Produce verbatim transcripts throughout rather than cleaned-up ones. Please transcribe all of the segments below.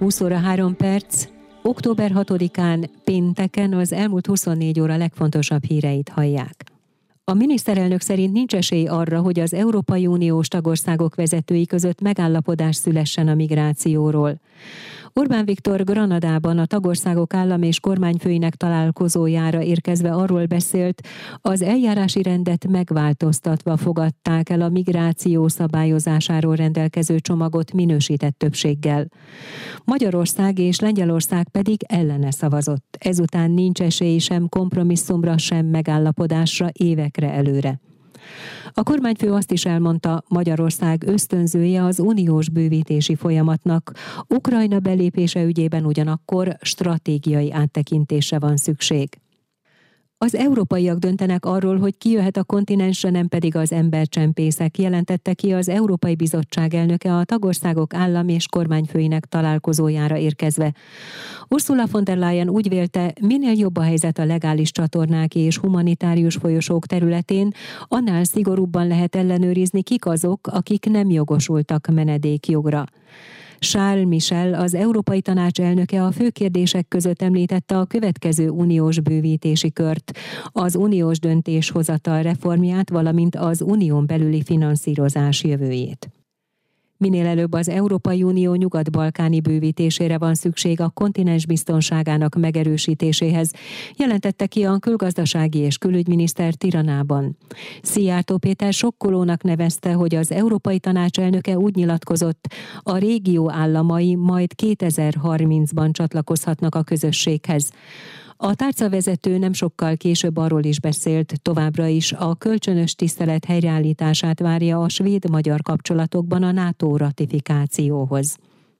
húsz óra három perc, október hatodikán pénteken az elmúlt huszonnégy óra legfontosabb híreit hallják. A miniszterelnök szerint nincs esély arra, hogy az Európai Uniós tagországok vezetői között megállapodás szülessen a migrációról. Orbán Viktor Granadában a tagországok állam- és kormányfőinek találkozójára érkezve arról beszélt, az eljárási rendet megváltoztatva fogadták el a migráció szabályozásáról rendelkező csomagot minősített többséggel. Magyarország és Lengyelország pedig ellene szavazott. Ezután nincs esély sem kompromisszumra, sem megállapodásra évekre előre. A kormányfő azt is elmondta, Magyarország ösztönzője az uniós bővítési folyamatnak, Ukrajna belépése ügyében ugyanakkor stratégiai áttekintésre van szükség. Az európaiak döntenek arról, hogy ki jöhet a kontinensre, nem pedig az embercsempészek, jelentette ki az Európai Bizottság elnöke a tagországok állam- és kormányfőinek találkozójára érkezve. Ursula von der Leyen úgy vélte, minél jobb a helyzet a legális csatornák és humanitárius folyosók területén, annál szigorúbban lehet ellenőrizni, kik azok, akik nem jogosultak menedékjogra. Charles Michel, az Európai Tanács elnöke a fő kérdések között említette a következő uniós bővítési kört, az uniós döntéshozatal reformját, valamint az unión belüli finanszírozás jövőjét. Minél előbb az Európai Unió nyugat-balkáni bővítésére van szükség a kontinens biztonságának megerősítéséhez, jelentette ki a külgazdasági és külügyminiszter Tiranában. Szijjártó Péter sokkolónak nevezte, hogy az Európai Tanács elnöke úgy nyilatkozott, a régió államai majd kétezer-harmincban csatlakozhatnak a közösséghez. A tárcavezető nem sokkal később arról is beszélt, továbbra is a kölcsönös tisztelet helyreállítását várja a svéd-magyar kapcsolatokban a NATO ratifikációhoz.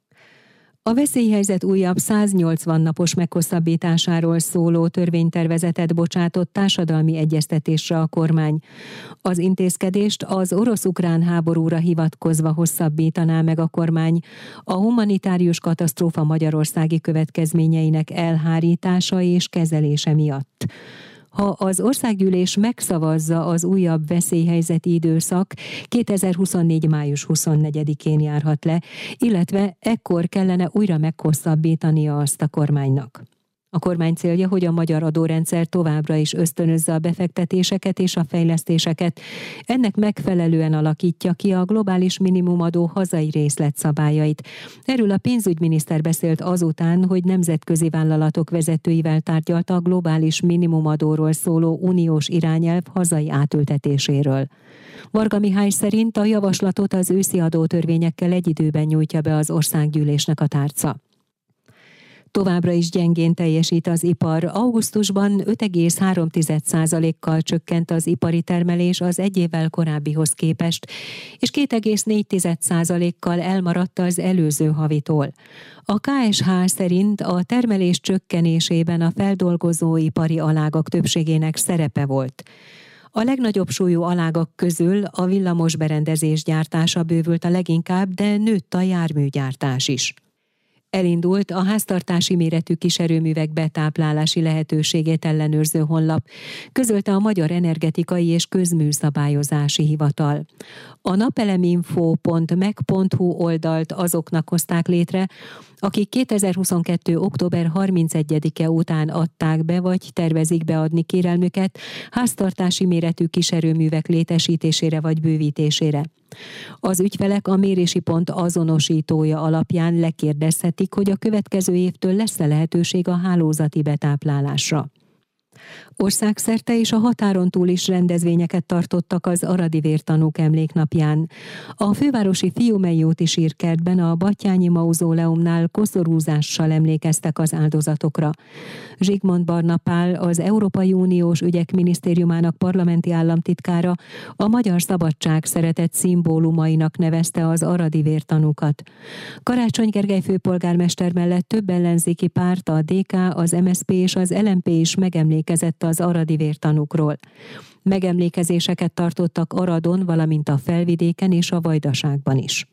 A veszélyhelyzet újabb száznyolcvan napos meghosszabbításáról szóló törvénytervezetet bocsátott társadalmi egyeztetésre a kormány. Az intézkedést az orosz-ukrán háborúra hivatkozva hosszabbítaná meg a kormány a humanitárius katasztrófa magyarországi következményeinek elhárítása és kezelése miatt. Ha az országgyűlés megszavazza az újabb veszélyhelyzeti időszak, kétezer-huszonnégy. május huszonnegyedikén járhat le, illetve ekkor kellene újra meghosszabbítania azt a kormánynak. A kormány célja, hogy a magyar adórendszer továbbra is ösztönözze a befektetéseket és a fejlesztéseket. Ennek megfelelően alakítja ki a globális minimumadó hazai részletszabályait. Erről a pénzügyminiszter beszélt azután, hogy nemzetközi vállalatok vezetőivel tárgyalt a globális minimumadóról szóló uniós irányelv hazai átültetéséről. Varga Mihály szerint a javaslatot az őszi adótörvényekkel egy időben nyújtja be az országgyűlésnek a tárca. Továbbra is gyengén teljesít az ipar. Augusztusban öt egész három százalékkal csökkent az ipari termelés az egy évvel korábbihoz képest, és két egész négy százalékkal elmaradt az előző havitól. A ká es há szerint a termelés csökkenésében a feldolgozóipari alágak többségének szerepe volt. A legnagyobb súlyú alágak közül a villamos berendezés gyártása bővült a leginkább, de nőtt a járműgyártás is. Elindult a háztartási méretű kiserőművek betáplálási lehetőségét ellenőrző honlap, közölte a Magyar Energetikai és Közműszabályozási Hivatal. A napeleminfo pont meg pont hu oldalt azoknak hozták létre, akik kétezer-huszonkettő. október harmincegyedike után adták be vagy tervezik beadni kérelmüket háztartási méretű kiserőművek létesítésére vagy bővítésére. Az ügyfelek a mérési pont azonosítója alapján lekérdezhetik, hogy a következő évtől lesz-e lehetőség a hálózati betáplálásra. Országszerte és a határon túl is rendezvényeket tartottak az aradi vértanúk emléknapján. A fővárosi Fiumei úti sírkertben a Batthyány mauzóleumnál koszorúzással emlékeztek az áldozatokra. Zsigmond Barna Pál, az Európai Uniós Ügyek Minisztériumának parlamenti államtitkára a magyar szabadság szeretet szimbólumainak nevezte az aradi vértanúkat. Karácsony Gergely főpolgármester mellett több ellenzéki párt, a dé ká, az em es zé pé és az el em pé is megemlékezett az aradi vértanúkról. Megemlékezéseket tartottak Aradon, valamint a Felvidéken és a Vajdaságban is.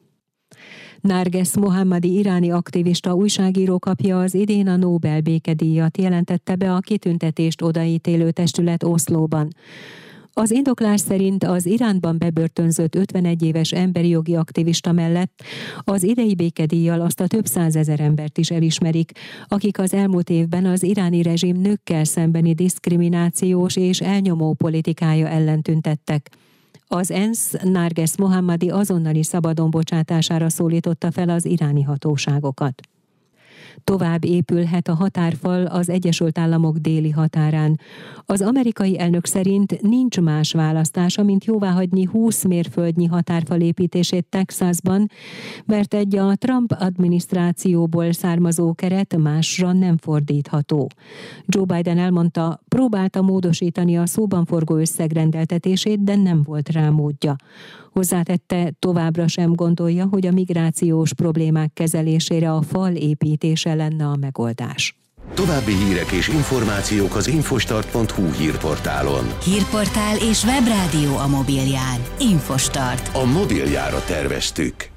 Narges Mohammadi iráni aktivista újságíró kapja az idén a Nobel békedíjat, jelentette be a kitüntetést odaítélő testület Oszlóban. Az indoklás szerint az Iránban bebörtönzött ötvenegy éves emberi jogi aktivista mellett az idei békedíjjal azt a több százezer embert is elismerik, akik az elmúlt évben az iráni rezsim nőkkel szembeni diszkriminációs és elnyomó politikája ellen tüntettek. Az ENSZ Narges Mohammadi azonnali szabadon bocsátására szólította fel az iráni hatóságokat. Tovább épülhet a határfal az Egyesült Államok déli határán. Az amerikai elnök szerint nincs más választása, mint jóváhagyni húsz mérföldnyi határfal építését Texasban, mert egy a Trump adminisztrációból származó keret másra nem fordítható. Joe Biden elmondta, próbálta módosítani a szóban forgó összeg rendeltetését, de nem volt rá módja. Hozzátette, továbbra sem gondolja, hogy a migrációs problémák kezelésére a fal építése lenne a megoldás. További hírek és információk az infostart pont hu hírportálon. Hírportál és webrádió a mobilján. Infostart. A mobiljára terveztük.